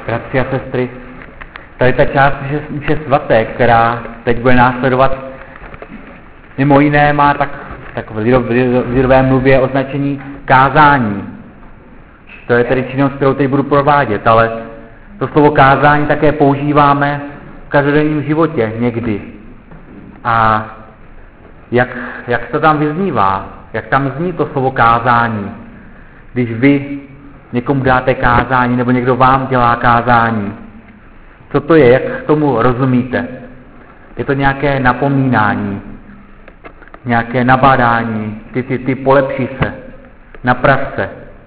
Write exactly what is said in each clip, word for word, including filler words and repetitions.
Bratři a sestry, tady ta část mše svaté, která teď bude následovat, mimo jiné má tak, tak v lidové mluvě označení kázání. To je tedy činnost, kterou teď budu provádět, ale to slovo kázání také používáme v každodenním životě někdy. A jak, jak to tam vyznívá, jak tam zní to slovo kázání, když vy někomu dáte kázání, nebo někdo vám dělá kázání. Co to je, jak k tomu rozumíte? Je to nějaké napomínání, nějaké nabádání, ty, ty, ty polepší se, naprav se.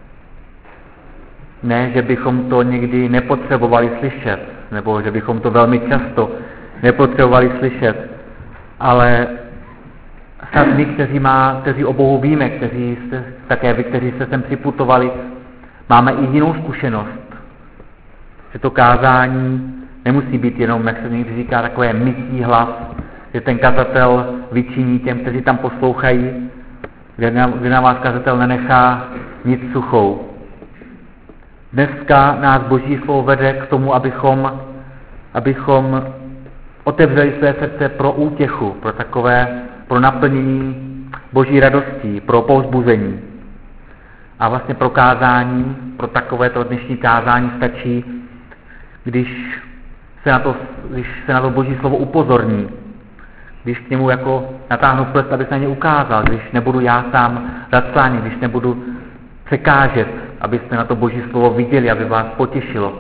Ne, že bychom to někdy nepotřebovali slyšet, nebo že bychom to velmi často nepotřebovali slyšet, ale snad my, kteří, má, kteří o Bohu víme, kteří jste, také vy, kteří jste sem připutovali, máme i jinou zkušenost, že to kázání nemusí být jenom, jak se někdy říká, takové mytí hlav, že ten kazatel vyčiní těm, kteří tam poslouchají, kde na, kde na vás kazatel nenechá nic suchou. Dneska nás Boží slovo vede k tomu, abychom, abychom otevřeli své srdce pro útěchu, pro takové, pro naplnění Boží radostí, pro povzbuzení. A vlastně pro kázání, pro takovéto dnešní kázání stačí, když se na to, když se na to Boží slovo upozorní, když k němu jako natáhnu prst, aby se na ně ukázal, když nebudu já sám zaclánět, když nebudu překážet, abyste na to Boží slovo viděli, aby vás potěšilo.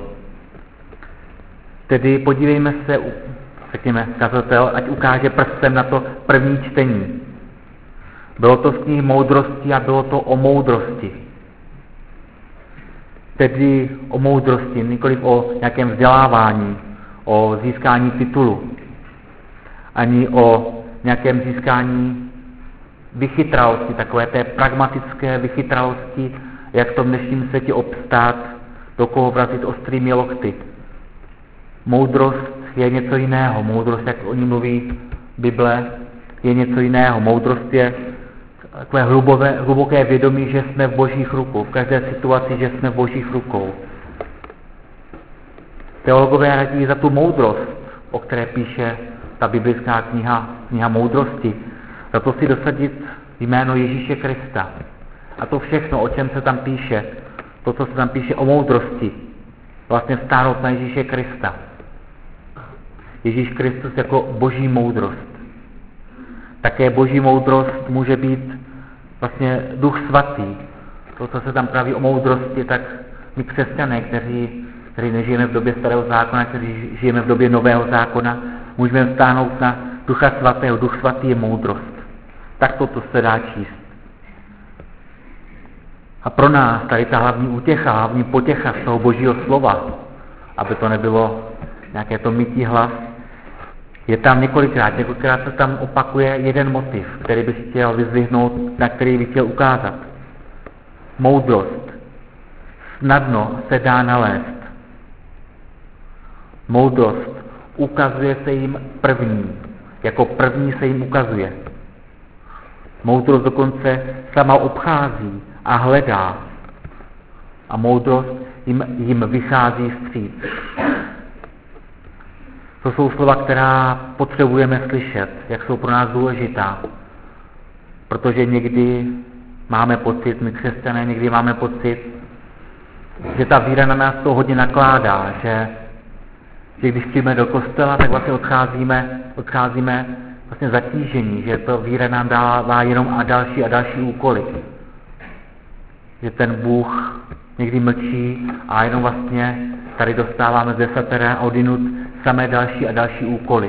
Tedy podívejme se, řekněme, kazatel, ať ukáže prstem na to první čtení. Bylo to z knihy Moudrosti a bylo to o moudrosti. Tedy o moudrosti, nikoliv o nějakém vzdělávání, o získání titulu, ani o nějakém získání vychytralosti, takové té pragmatické vychytralosti, jak v tom dnešním světě obstát, do koho vrazit ostrými lokty. Moudrost je něco jiného. Moudrost, jak o ní mluví Bible, je něco jiného. Moudrost je takové hlubové, hluboké vědomí, že jsme v Božích rukou. V každé situaci, že jsme v Božích rukou. Teologové radí za tu moudrost, o které píše ta biblická kniha, kniha moudrosti, za to si dosadit jméno Ježíše Krista. A to všechno, o čem se tam píše, to, co se tam píše o moudrosti, vlastně vztáhnout na Ježíše Krista. Ježíš Kristus jako Boží moudrost. Také Boží moudrost může být vlastně Duch Svatý. To, co se tam praví o moudrosti, tak my křesťané, kteří, kteří nežijeme v době Starého zákona, kteří žijeme v době Nového zákona, můžeme vztáhnout na Ducha Svatého. Duch Svatý je moudrost. Tak toto se dá číst. A pro nás tady ta hlavní útěcha, hlavní potěcha z toho Božího slova, aby to nebylo nějaké to mytí hlav, je tam několikrát, několikrát se tam opakuje jeden motiv, který bych chtěl vyzdvihnout, na který bych chtěl ukázat. Moudrost. Snadno se dá nalézt. Moudrost ukazuje se jim první. Jako první se jim ukazuje. Moudrost dokonce sama obchází a hledá. A moudrost jim, jim vychází vstříc. To jsou slova, která potřebujeme slyšet, jak jsou pro nás důležitá. Protože někdy máme pocit, my křesťané někdy máme pocit, že ta víra na nás to hodně nakládá, že, že když přijíme do kostela, tak vlastně odcházíme, odcházíme vlastně zatížení, že to víra nám dává jenom a další a další úkoly. Že ten Bůh někdy mlčí a jenom vlastně tady dostáváme z desatera a odinut samé další a další úkoly.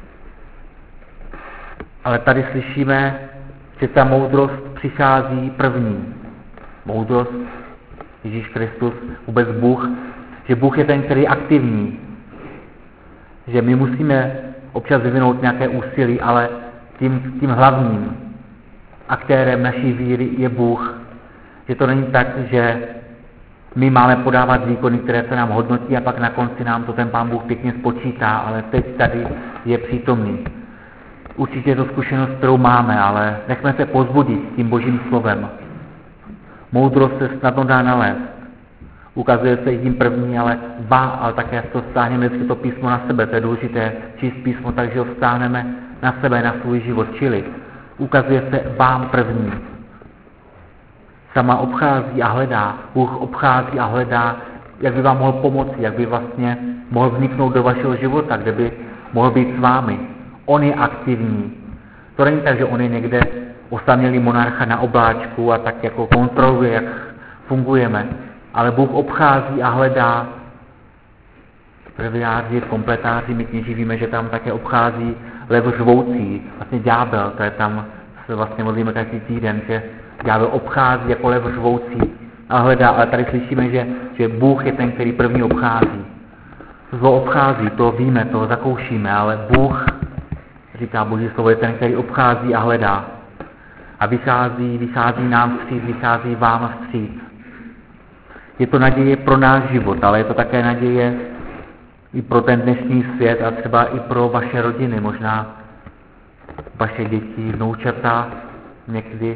Ale tady slyšíme, že ta moudrost přichází první. Moudrost, Ježíš Kristus, vůbec Bůh, že Bůh je ten, který je aktivní. Že my musíme občas vyvinout nějaké úsilí, ale tím, tím hlavním aktérem naší víry je Bůh. Že to není tak, že my máme podávat výkony, které se nám hodnotí a pak na konci nám to ten Pán Bůh pěkně spočítá, ale teď tady je přítomný. Určitě je to zkušenost, kterou máme, ale nechme se povzbudit tím Božím slovem. Moudrost se snadno dá nalézt. Ukazuje se i tím první, ale ba, ale také to stáhneme vždycky to písmo na sebe, to je důležité, číst písmo, takže ho stáhneme na sebe, na svůj život, čili ukazuje se vám první. Sama obchází a hledá, Bůh obchází a hledá, jak by vám mohl pomoci, jak by vlastně mohl vzniknout do vašeho života, kde by mohl být s vámi. On je aktivní. To není tak, že on je někde osamělý monarcha na obláčku a tak jako kontroluje, jak fungujeme. Ale Bůh obchází a hledá. V breviáři, v kompletáři my kněží víme, že tam také obchází lev řvoucí, vlastně ďábel, to je tam, se vlastně modlíme každý týden, že ďábel obchází jako lev řvoucí a hledá, ale tady slyšíme, že, že Bůh je ten, který první obchází. Zlo obchází, to víme, to zakoušíme, ale Bůh, říká Boží slovo, je ten, který obchází a hledá. A vychází, vychází nám vstříc, vychází vám vstříc. Je to naděje pro náš život, ale je to také naděje i pro ten dnešní svět a třeba i pro vaše rodiny, možná vaše děti, vnoučata, někdy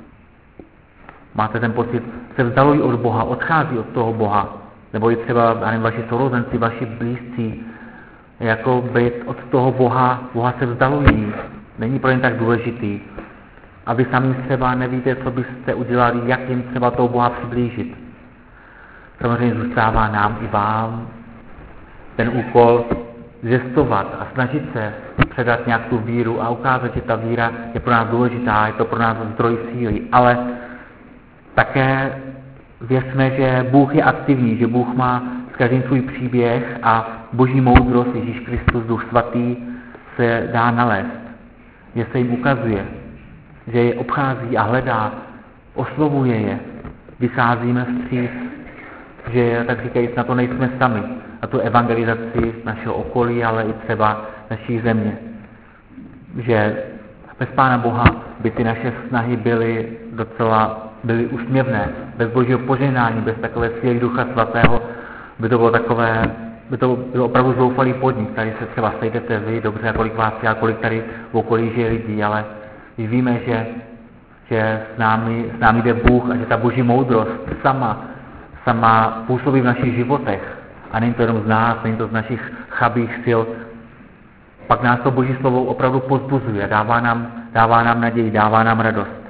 máte ten pocit, se vzdalují od Boha, odchází od toho Boha, nebo i třeba nevím, vaši sourozenci, vaši blízcí, jako být od toho Boha, Boha se vzdalují, není pro ně tak důležitý. A vy sami třeba nevíte, co byste udělali, jak jim třeba toho Boha přiblížit. Samozřejmě zůstává nám i vám ten úkol zjistovat a snažit se předat nějak tu víru a ukázat, že ta víra je pro nás důležitá, je to pro nás zdroj síly, ale také věřme, že Bůh je aktivní, že Bůh má s každým svůj příběh a Boží moudrost, Ježíš Kristus, Duch Svatý, se dá nalézt, že se jim ukazuje, že je obchází a hledá, oslovuje je, vycházíme vstříc, že tak říkají, na to nejsme sami, na tu evangelizaci našeho okolí, ale i třeba naší země. Že bez Pána Boha by ty naše snahy byly docela byly úsměvné, bez Božího požehnání, bez takové síly Ducha Svatého, by to bylo takové, by to bylo opravdu zoufalý podnik. Tady se třeba sejdete vy, dobře, a kolik vás je, a kolik tady v okolí žije lidí, ale když víme, že, že s, námi, s námi jde Bůh a že ta Boží moudrost sama, sama působí v našich životech, a není to jenom z nás, není to z našich chabých sil, pak nás to Boží slovo opravdu pozbuzuje, dává nám, dává nám naději, dává nám radost.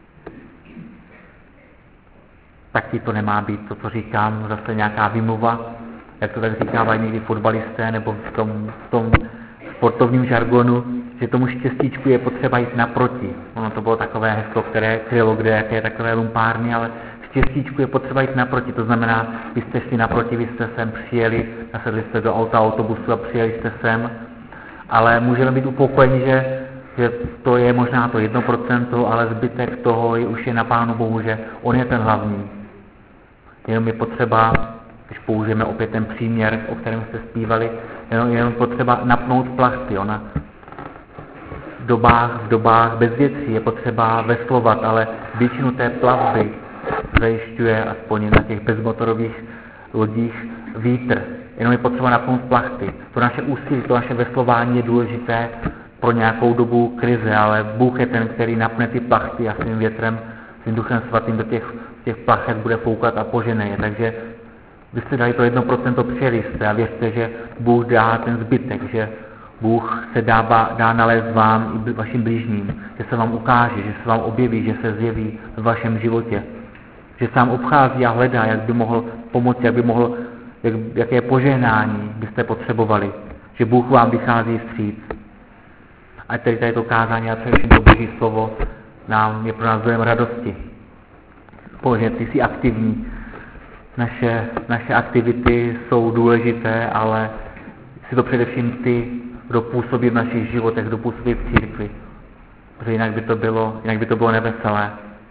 Taky to nemá být to, co říkám, zase nějaká vymluva, jak to tak říkávají někdy fotbalisté, nebo v tom, v tom sportovním žargonu, že tomu štěstíčku je potřeba jít naproti. Ono to bylo takové heslo, které krylo kde, jaké je takové lumpárny, ale štěstíčku je potřeba jít naproti. To znamená, vy jste šli naproti, vy jste sem přijeli, nasedli jste do auta, autobusu a přijeli jste sem, ale můžeme být upokojeni, že, že to je možná to jedno procento, ale zbytek toho je, už je na Pánu Bohu, že On je ten hlavní. Jenom je potřeba, když použijeme opět ten příměr, o kterém jste zpívali, jenom, jenom potřeba napnout plachty. Ona v dobách, v dobách bezvětří je potřeba veslovat, ale většinu té plavby zajišťuje aspoň na těch bezmotorových lodích vítr. Jenom je potřeba napnout plachty. To naše úsilí, to naše veslování je důležité pro nějakou dobu krize, ale Bůh je ten, který napne ty plachty a svým větrem, svým Duchem Svatým do těch, těch plachet bude foukat a požene je. Takže vy jste dali to jedno procento, přijeli jste a věřte, že Bůh dá ten zbytek, že Bůh se dá, dá nalézt vám i vašim blížním, že se vám ukáže, že se vám objeví, že se zjeví v vašem životě, že sám obchází a hledá, jak by mohl pomoci, jak by mohl, jak, jaké požehnání byste potřebovali, že Bůh vám vychází vstříc. A tedy tady to kázání a především to Boží slovo nám je pro nás dojem radosti. Bože, ty jsi aktivní. Naše, naše aktivity jsou důležité, ale jsi to především ty, kdo působí v našich životech, kdo působí v církvi. Protože jinak by to bylo, jinak by to bylo neveselé.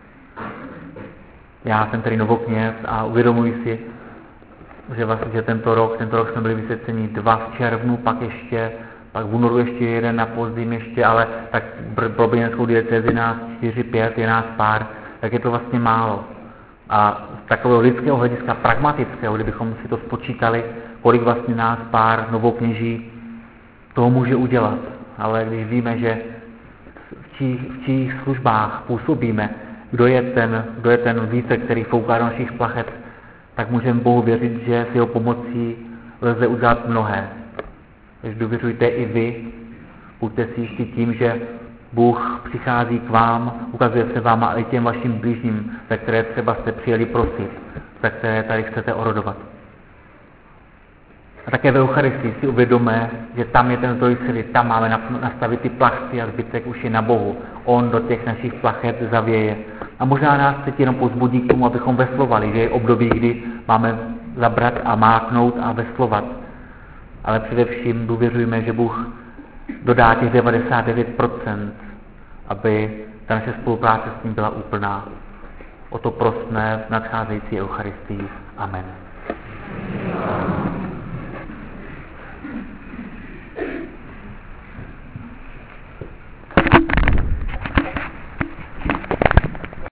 Já jsem tady novokněz a uvědomuji si, že vlastně že tento rok, tento rok jsme byli vysvěceni dva v červnu, pak ještě, pak v únoru ještě jeden na pozdím ještě, ale tak pro brněnskou diecézi nás čtyři, pět, je nás pár, tak je to vlastně málo. A z takového lidského hlediska pragmatického, kdybychom si to spočítali, kolik vlastně nás pár novokněží toho může udělat. Ale když víme, že v čích, v čích službách působíme, kdo je ten, kdo je ten vítr, který fouká do našich plachet, tak můžeme Bohu věřit, že s jeho pomocí lze udělat mnohé. Takže důvěřujte i vy, buďte si jistí tím, že Bůh přichází k vám, ukazuje se vám a i těm vašim blížním, za které třeba jste přijeli prosit, za které tady chcete orodovat. A také ve Eucharistii si uvědomíme, že tam je ten zdroj síly, tam máme nastavit ty plachty a zbytek už je na Bohu. On do těch našich plachet zavěje. A možná nás chce jenom pozbudí k tomu, abychom veslovali, že je období, kdy máme zabrat a máknout a veslovat. Ale především důvěřujeme, že Bůh dodá těch devadesát devět procent, aby ta naše spolupráce s ním byla úplná. O to prosme v nadcházející Eucharistii. Amen.